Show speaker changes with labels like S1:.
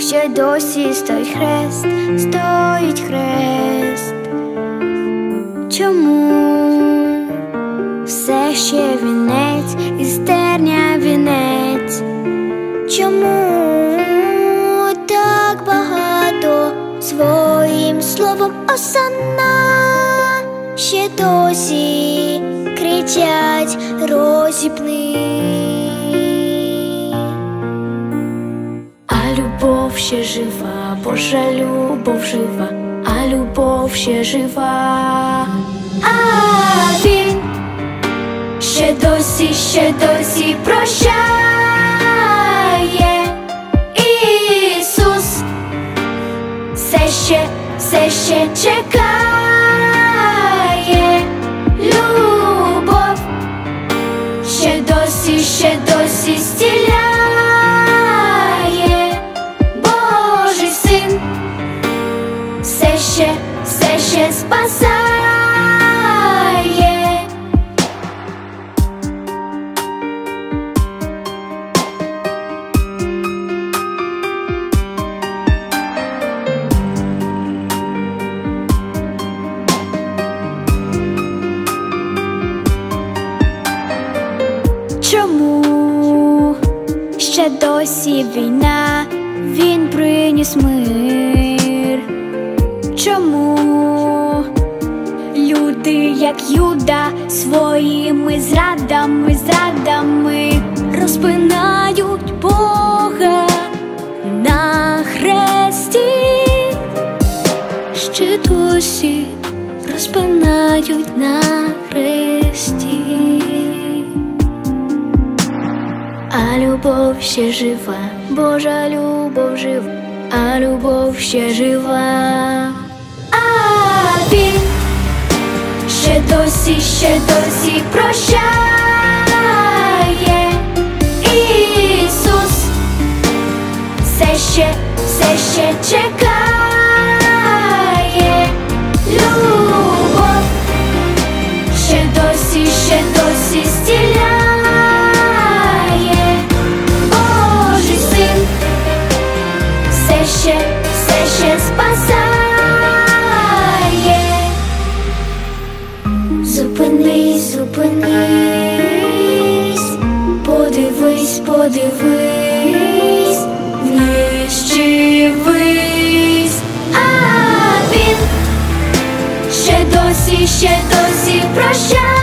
S1: ще досі стоїть хрест, стоїть хрест. Чому все ще вінець, із терня вінець? Чому так багато своїм словом осанна ще досі кричать розіпни?
S2: А любов ще жива, Божа любов жива, а любов ще жива. А він ще досі прощає. Ісус все ще чекає. Любов ще досі зціляє. Божий син все ще спасає.
S1: Чому ще досі війна, він приніс мир? Чому люди, як Юда, своїми зрадами розпинають Бога на хресті? Ще досі розпинають на хресті. А любов ще жива, Божа любов жива, а любов ще жива.
S2: А він ще досі прощає. Ісус все ще чекає. Любов ще досі зціляє. Божий син все ще спасає. Зупинись, подивись, нищивись. А він ще досі прощає.